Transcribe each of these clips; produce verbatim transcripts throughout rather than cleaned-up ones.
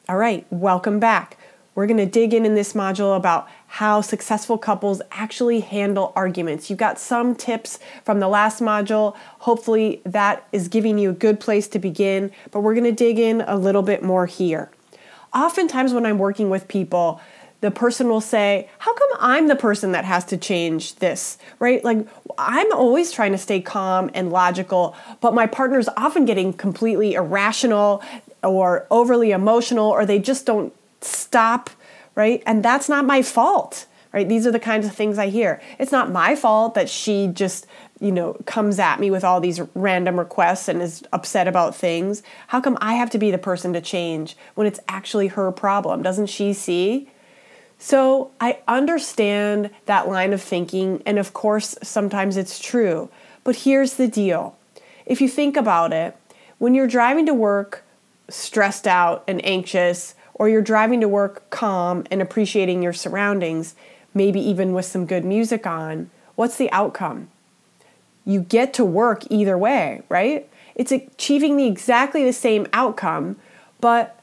All right, welcome back. We're going to dig in in this module about how successful couples actually handle arguments. You got some tips from the last module. Hopefully that is giving you a good place to begin, but we're going to dig in a little bit more here. Oftentimes when I'm working with people, the person will say, how come I'm the person that has to change this, right? Like, I'm always trying to stay calm and logical, but my partner's often getting completely irrational or overly emotional, or they just don't stop, right? And that's not my fault, right? These are the kinds of things I hear. It's not my fault that she just, you know, comes at me with all these random requests and is upset about things. How come I have to be the person to change when it's actually her problem? Doesn't she see? So I understand that line of thinking, and of course, sometimes it's true. But here's the deal. If you think about it, when you're driving to work stressed out and anxious, or you're driving to work calm and appreciating your surroundings, maybe even with some good music on, what's the outcome? You get to work either way, right? It's achieving the exactly the same outcome, but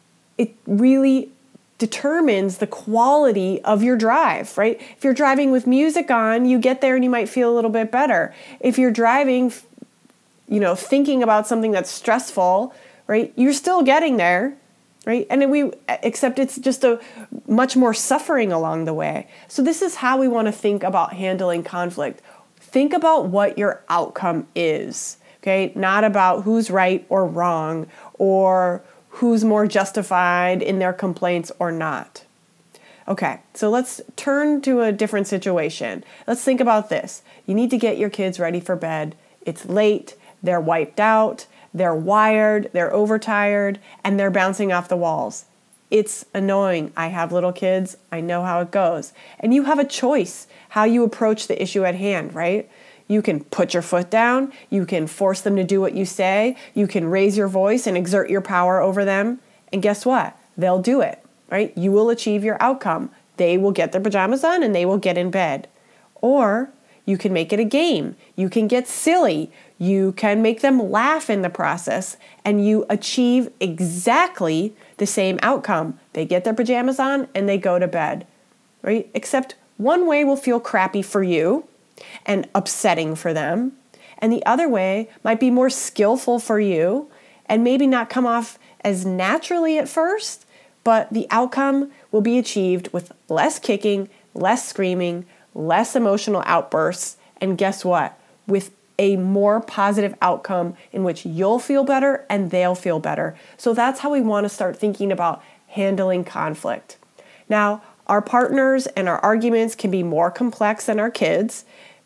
it really determines the quality of your drive, right? If you're driving with music on, you get there and you might feel a little bit better. If you're driving, you know, thinking about something that's stressful, right, you're still getting there, right? And we, except it's just a much more suffering along the way. So this is how we want to think about handling conflict. Think about what your outcome is, okay? Not about who's right or wrong, or who's more justified in their complaints or not. Okay, so let's turn to a different situation. Let's think about this. You need to get your kids ready for bed. It's late, they're wiped out, they're wired, they're overtired, and they're bouncing off the walls. It's annoying. I have little kids. I know how it goes. And you have a choice how you approach the issue at hand, right? You can put your foot down. You can force them to do what you say. You can raise your voice and exert your power over them. And guess what? They'll do it, right? You will achieve your outcome. They will get their pajamas on and they will get in bed. Or you can make it a game. You can get silly. You can make them laugh in the process, and you achieve exactly the same outcome. They get their pajamas on and they go to bed, right? Except one way will feel crappy for you and upsetting for them, and the other way might be more skillful for you and maybe not come off as naturally at first, but the outcome will be achieved with less kicking, less screaming, less emotional outbursts, and guess what? With a more positive outcome in which you'll feel better and they'll feel better. So that's how we want to start thinking about handling conflict. Now, our partners and our arguments can be more complex than our kids.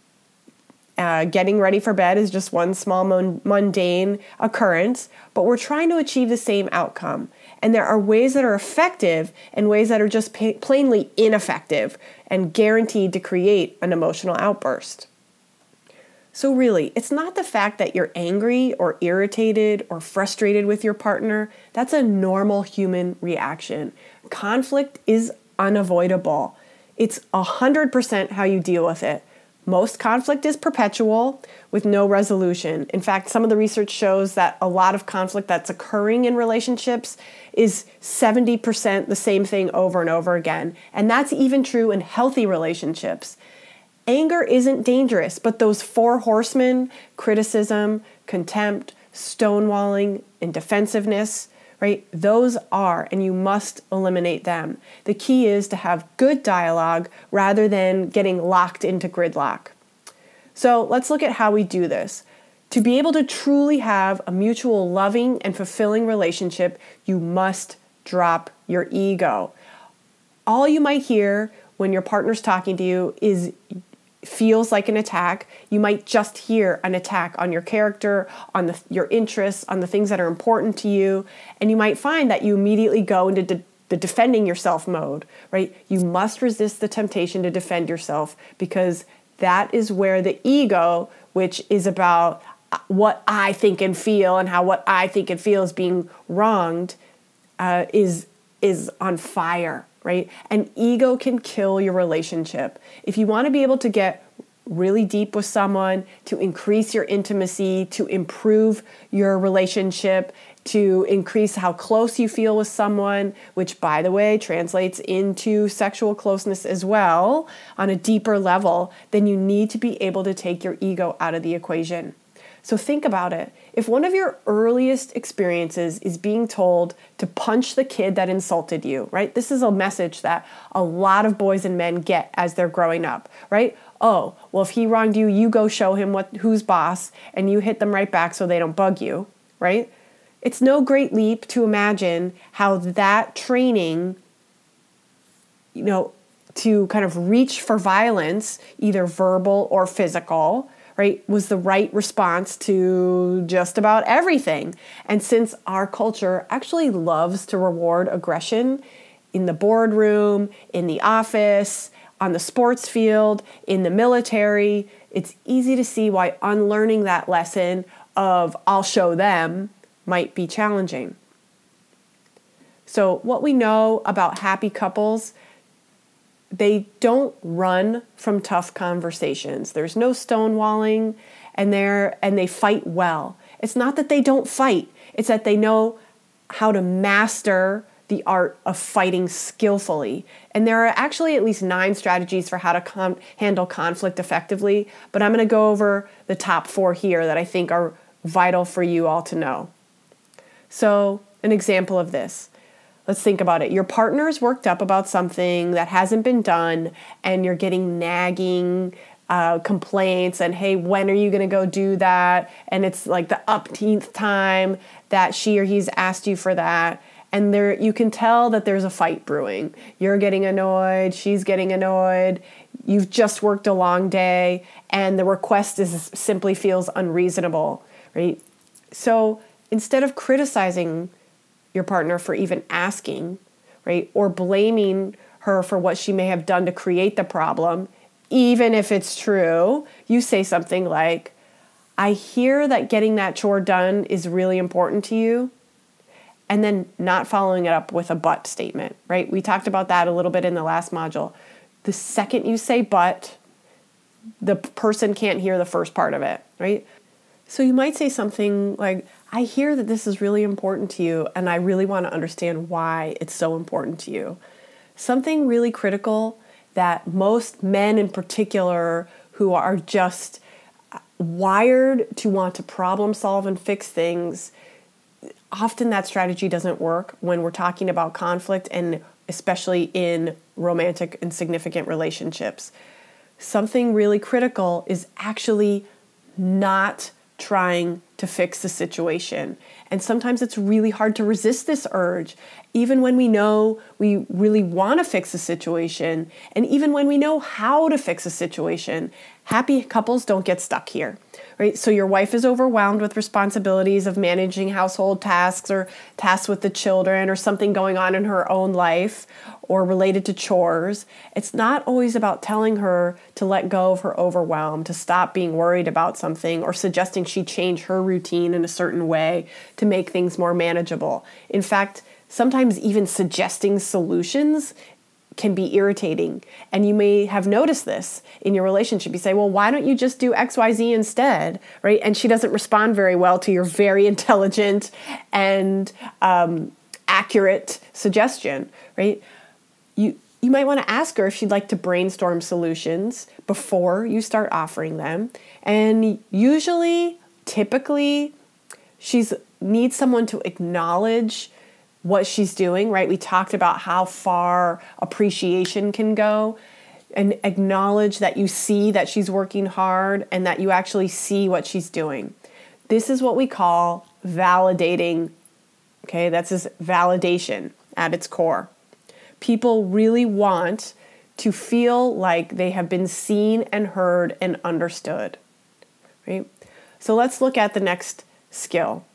Uh, getting ready for bed is just one small mon- mundane occurrence, but we're trying to achieve the same outcome. And there are ways that are effective and ways that are just pa- plainly ineffective and guaranteed to create an emotional outburst. So really, it's not the fact that you're angry or irritated or frustrated with your partner. That's a normal human reaction. Conflict is unavoidable. It's one hundred percent how you deal with it. Most conflict is perpetual with no resolution. In fact, some of the research shows that a lot of conflict that's occurring in relationships is seventy percent the same thing over and over again. And that's even true in healthy relationships. Anger isn't dangerous, but those four horsemen, criticism, contempt, stonewalling, and defensiveness, right? Those are, and you must eliminate them. The key is to have good dialogue rather than getting locked into gridlock. So let's look at how we do this. To be able to truly have a mutual loving and fulfilling relationship, you must drop your ego. All you might hear when your partner's talking to you is feels like an attack. You might just hear an attack on your character, on the, your interests, on the things that are important to you. And you might find that you immediately go into de- the defending yourself mode, right? You must resist the temptation to defend yourself, because that is where the ego, which is about what I think and feel and how what I think and feel is being wronged, uh, is, is on fire. Right? And ego can kill your relationship. If you want to be able to get really deep with someone, to increase your intimacy, to improve your relationship, to increase how close you feel with someone, which, by the way, translates into sexual closeness as well on a deeper level, then you need to be able to take your ego out of the equation. So think about it. If one of your earliest experiences is being told to punch the kid that insulted you, right? This is a message that a lot of boys and men get as they're growing up, right? Oh, well, if he wronged you, you go show him what who's boss, and you hit them right back so they don't bug you, right? It's no great leap to imagine how that training, you know, to kind of reach for violence, either verbal or physical, right, was the right response to just about everything. And since our culture actually loves to reward aggression in the boardroom, in the office, on the sports field, in the military, it's easy to see why unlearning that lesson of I'll show them might be challenging. So what we know about happy couples, they don't run from tough conversations. There's no stonewalling, and they're and they fight well. It's not that they don't fight, it's that they know how to master the art of fighting skillfully. And there are actually at least nine strategies for how to con- handle conflict effectively, but I'm going to go over the top four here that I think are vital for you all to know. So, an example of this. Let's think about it. Your partner's worked up about something that hasn't been done, and you're getting nagging uh, complaints and, hey, when are you going to go do that? And it's like the umpteenth time that she or he's asked you for that. And there, you can tell that there's a fight brewing. You're getting annoyed. She's getting annoyed. You've just worked a long day, and the request is simply feels unreasonable, right? So instead of criticizing your partner for even asking, right, or blaming her for what she may have done to create the problem, even if it's true, you say something like, I hear that getting that chore done is really important to you, and then not following it up with a but statement, right? We talked about that a little bit in the last module. The second you say but, the person can't hear the first part of it, right? So you might say something like, I hear that this is really important to you, and I really want to understand why it's so important to you. Something really critical that most men in particular who are just wired to want to problem solve and fix things, often that strategy doesn't work when we're talking about conflict, and especially in romantic and significant relationships. Something really critical is actually not trying to fix the situation. And sometimes it's really hard to resist this urge, even when we know we really want to fix a situation, and even when we know how to fix a situation. Happy couples don't get stuck here, right? So your wife is overwhelmed with responsibilities of managing household tasks or tasks with the children or something going on in her own life or related to chores. It's not always about telling her to let go of her overwhelm, to stop being worried about something, or suggesting she change her routine in a certain way to make things more manageable. In fact, sometimes even suggesting solutions can be irritating. And you may have noticed this in your relationship. You say, well, why don't you just do X Y Z instead, right? And she doesn't respond very well to your very intelligent and um, accurate suggestion, right? You you might want to ask her if she'd like to brainstorm solutions before you start offering them. And usually, typically, she's needs someone to acknowledge what she's doing, right? We talked about how far appreciation can go, and acknowledge that you see that she's working hard and that you actually see what she's doing. This is what we call validating, okay? That's this validation at its core. People really want to feel like they have been seen and heard and understood, right? So let's look at the next skill.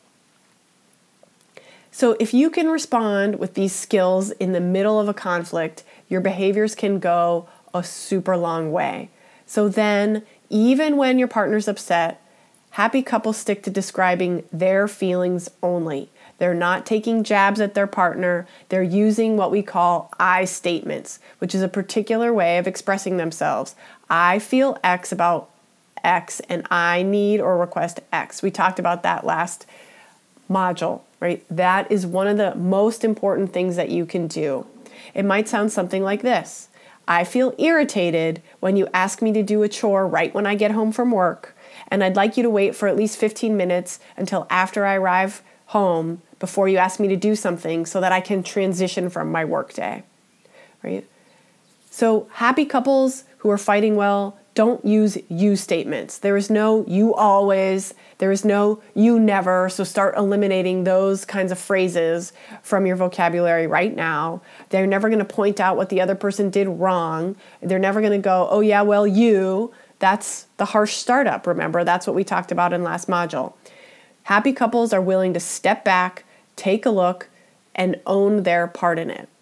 So if you can respond with these skills in the middle of a conflict, your behaviors can go a super long way. So then, even when your partner's upset, happy couples stick to describing their feelings only. They're not taking jabs at their partner. They're using what we call I statements, which is a particular way of expressing themselves. I feel X about X, and I need or request X. We talked about that last module. right? That is one of the most important things that you can do. It might sound something like this. I feel irritated when you ask me to do a chore right when I get home from work, and I'd like you to wait for at least fifteen minutes until after I arrive home before you ask me to do something so that I can transition from my workday, right? So happy couples who are fighting well don't use you statements. There is no you always, there is no you never, so start eliminating those kinds of phrases from your vocabulary right now. They're never going to point out what the other person did wrong. They're never going to go, oh yeah, well you, that's the harsh startup, remember? That's what we talked about in last module. Happy couples are willing to step back, take a look, and own their part in it.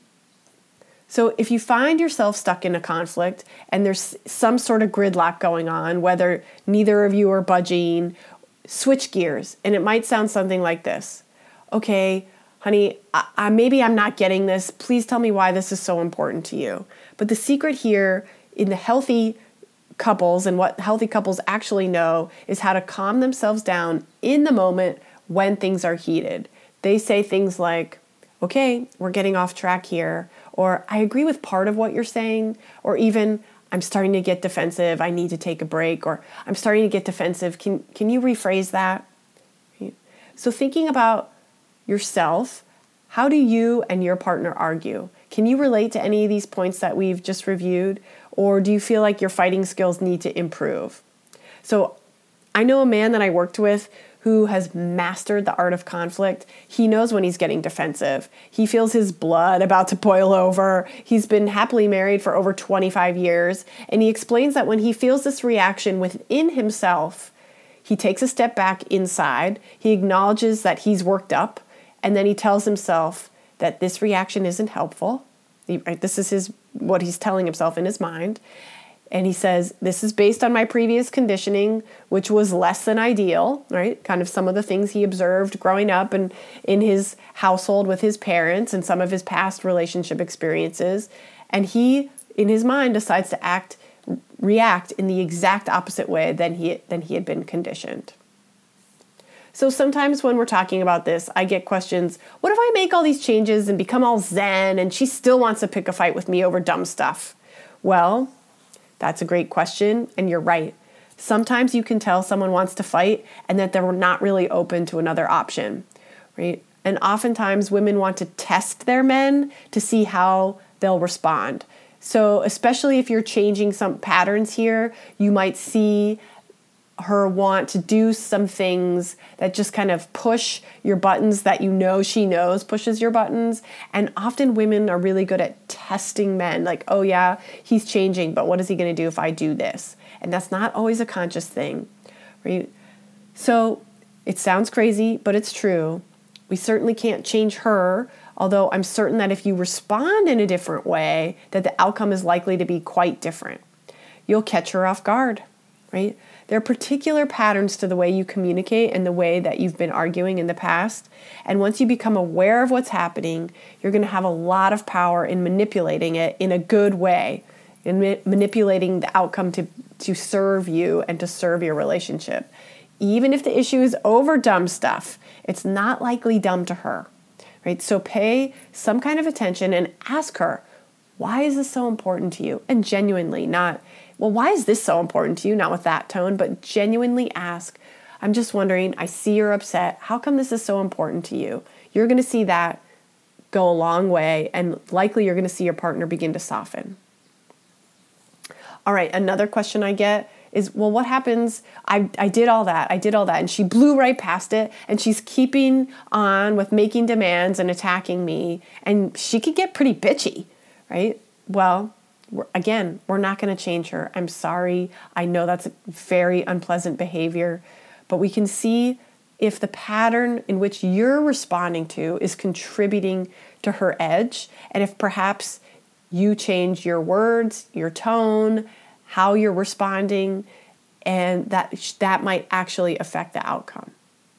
So if you find yourself stuck in a conflict and there's some sort of gridlock going on, whether neither of you are budging, switch gears. And it might sound something like this. Okay, honey, I, I, maybe I'm not getting this. Please tell me why this is so important to you. But the secret here in the healthy couples and what healthy couples actually know is how to calm themselves down in the moment when things are heated. They say things like, okay, we're getting off track here, or I agree with part of what you're saying, or even I'm starting to get defensive, I need to take a break, or I'm starting to get defensive, can, can you rephrase that? So thinking about yourself, how do you and your partner argue? Can you relate to any of these points that we've just reviewed, or do you feel like your fighting skills need to improve? So I know a man that I worked with who has mastered the art of conflict. He knows when he's getting defensive. He feels his blood about to boil over. He's been happily married for over twenty-five years. And he explains that when he feels this reaction within himself, he takes a step back inside. He acknowledges that he's worked up. And then he tells himself that this reaction isn't helpful. He, right, this is his what he's telling himself in his mind. And he says, this is based on my previous conditioning, which was less than ideal, right? Kind of some of the things he observed growing up and in his household with his parents and some of his past relationship experiences. And he, in his mind, decides to act, react in the exact opposite way than he, than he had been conditioned. So sometimes when we're talking about this, I get questions, what if I make all these changes and become all zen and she still wants to pick a fight with me over dumb stuff? Well, that's a great question, and you're right. Sometimes you can tell someone wants to fight and that they're not really open to another option, right? And oftentimes women want to test their men to see how they'll respond. So especially if you're changing some patterns here, you might see her want to do some things that just kind of push your buttons that you know she knows pushes your buttons. And often women are really good at testing men, like, oh yeah, he's changing, but what is he going to do if I do this? And that's not always a conscious thing, right? So it sounds crazy, but it's true. We certainly can't change her, although I'm certain that if you respond in a different way, that the outcome is likely to be quite different. You'll catch her off guard, right? There are particular patterns to the way you communicate and the way that you've been arguing in the past. And once you become aware of what's happening, you're going to have a lot of power in manipulating it in a good way, in ma- manipulating the outcome to, to serve you and to serve your relationship. Even if the issue is over dumb stuff, it's not likely dumb to her, right? So pay some kind of attention and ask her, why is this so important to you? And genuinely, not, well, why is this so important to you? Not with that tone, but genuinely ask, I'm just wondering, I see you're upset. How come this is so important to you? You're going to see that go a long way, and likely you're going to see your partner begin to soften. All right, another question I get is, well, what happens? I, I did all that. I did all that. And she blew right past it. And she's keeping on with making demands and attacking me. And she could get pretty bitchy, right? Well, we're, again, we're not going to change her. I'm sorry. I know that's a very unpleasant behavior. But we can see if the pattern in which you're responding to is contributing to her edge. And if perhaps you change your words, your tone, how you're responding, and that that might actually affect the outcome.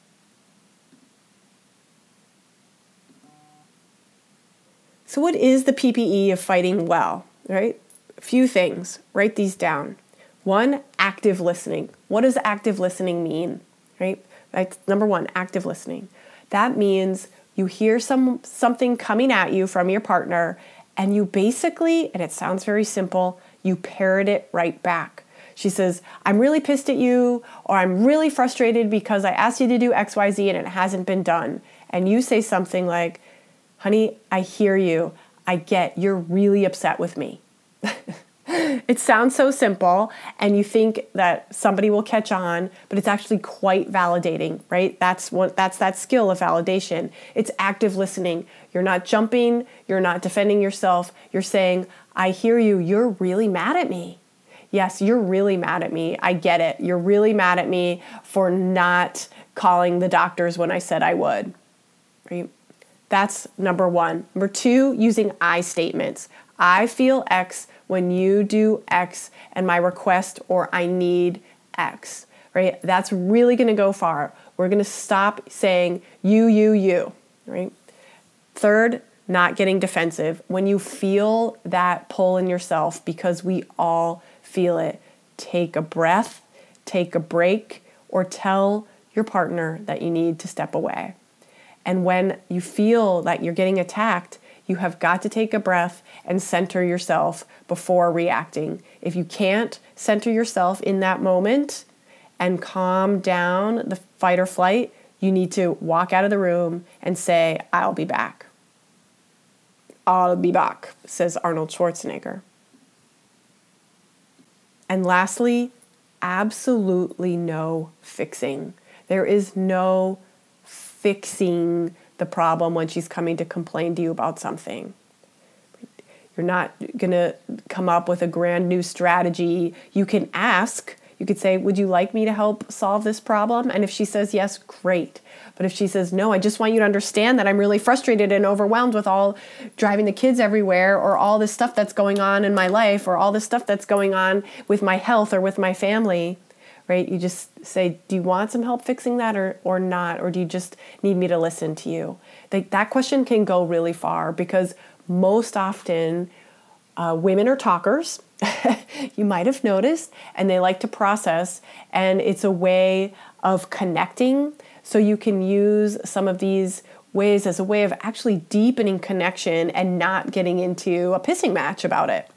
So what is the P P E of fighting well, right? A few things. Write these down. One, active listening. What does active listening mean, right? That's number one, active listening. That means you hear some something coming at you from your partner, and you basically, and it sounds very simple, you parrot it right back. She says, I'm really pissed at you, or I'm really frustrated because I asked you to do X Y Z and it hasn't been done. And you say something like, honey, I hear you. I get you're really upset with me. It sounds so simple, and you think that somebody will catch on, but it's actually quite validating, right? That's what that's that skill of validation. It's active listening. You're not jumping, you're not defending yourself. You're saying, I hear you. You're really mad at me. Yes, you're really mad at me. I get it. You're really mad at me for not calling the doctors when I said I would. Right? That's number one. Number two, using I statements. I feel X when you do X, and my request or I need X, right? That's really going to go far. We're going to stop saying you, you, you, right? Third, not getting defensive. When you feel that pull in yourself, because we all feel it, take a breath, take a break, or tell your partner that you need to step away. And when you feel that you're getting attacked, you have got to take a breath and center yourself before reacting. If you can't center yourself in that moment and calm down the fight or flight, you need to walk out of the room and say, I'll be back. I'll be back, says Arnold Schwarzenegger. And lastly, absolutely no fixing. There is no fixing the problem when she's coming to complain to you about something. You're not going to come up with a grand new strategy. You can ask, you could say, would you like me to help solve this problem? And if she says yes, great. But if she says, no, I just want you to understand that I'm really frustrated and overwhelmed with all driving the kids everywhere, or all this stuff that's going on in my life, or all this stuff that's going on with my health or with my family, right? You just say, do you want some help fixing that or, or not? Or do you just need me to listen to you? Like, that question can go really far, because most often uh, women are talkers. You might have noticed, and they like to process, and it's a way of connecting. So you can use some of these ways as a way of actually deepening connection and not getting into a pissing match about it.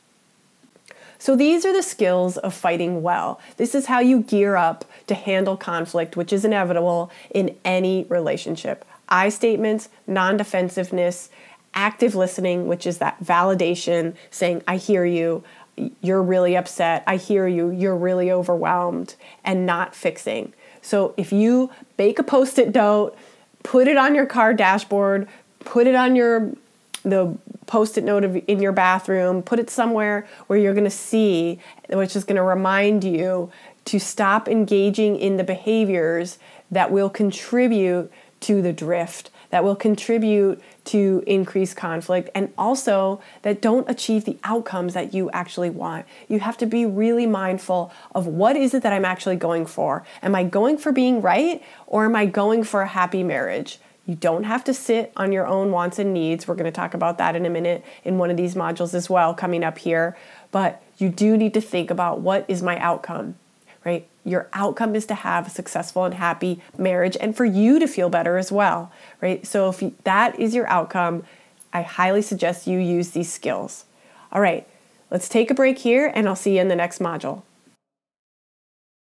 So these are the skills of fighting well. This is how you gear up to handle conflict, which is inevitable in any relationship. I statements, non-defensiveness, active listening, which is that validation, saying, I hear you, you're really upset, I hear you, you're really overwhelmed, and not fixing. So if you bake a Post-it note, put it on your car dashboard, put it on your the Post-it note of, in your bathroom, put it somewhere where you're going to see, which is going to remind you to stop engaging in the behaviors that will contribute to the drift, that will contribute to increased conflict, and also that don't achieve the outcomes that you actually want. You have to be really mindful of, what is it that I'm actually going for? Am I going for being right, or am I going for a happy marriage? You don't have to sit on your own wants and needs. We're going to talk about that in a minute in one of these modules as well, coming up here. But you do need to think about, what is my outcome, right? Your outcome is to have a successful and happy marriage, and for you to feel better as well, right? So if you, that is your outcome, I highly suggest you use these skills. All right, let's take a break here, and I'll see you in the next module.